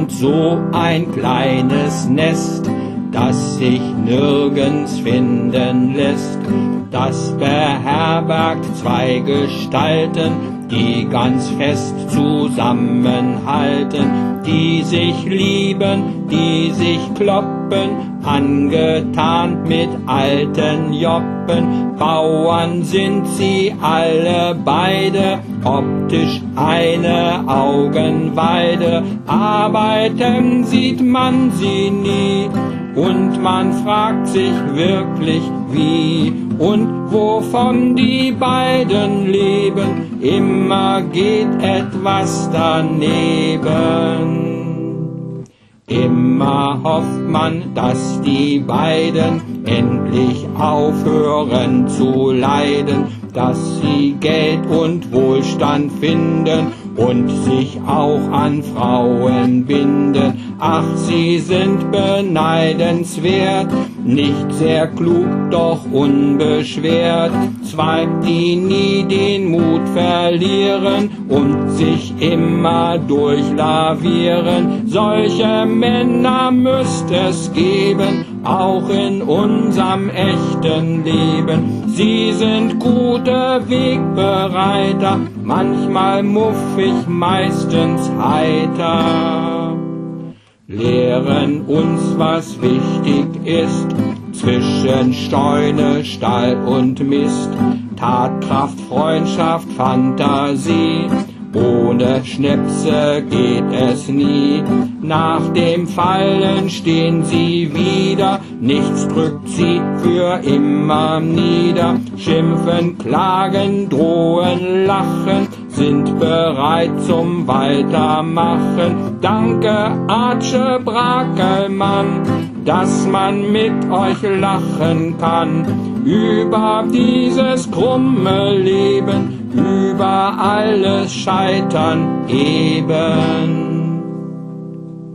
und so ein kleines Nest, das sich nirgends finden lässt. Das beherbergt zwei Gestalten, die ganz fest zusammenhalten, die sich lieben, die sich kloppen, angetan mit alten Joppen. Bauern sind sie alle beide, optisch eine Augenweide. Arbeiten sieht man sie nie, und man fragt sich wirklich, wie und wovon die beiden leben. Immer geht etwas daneben. Immer hofft man, dass die beiden endlich aufhören zu leiden, dass sie Geld und Wohlstand finden und sich auch an Frauen binden. Ach, sie sind beneidenswert, nicht sehr klug, doch unbeschwert. Zwei, die nie den Mut verlieren und sich immer durchlavieren. Solche Männer müsst es geben, auch in unserem echten Leben. Sie sind gute Wegbereiter, manchmal muffig, meistens heiter. Lehren uns, was wichtig ist, zwischen Steune, Stall und Mist. Tatkraft, Freundschaft, Fantasie, ohne Schnäpse geht es nie. Nach dem Fallen stehen sie wieder, nichts drückt sie für immer nieder. Schimpfen, klagen, drohen, lachen, sind bereit zum Weitermachen. Danke, Arche Brakelmann, dass man mit euch lachen kann. Über dieses krumme Leben, über alles Scheitern eben.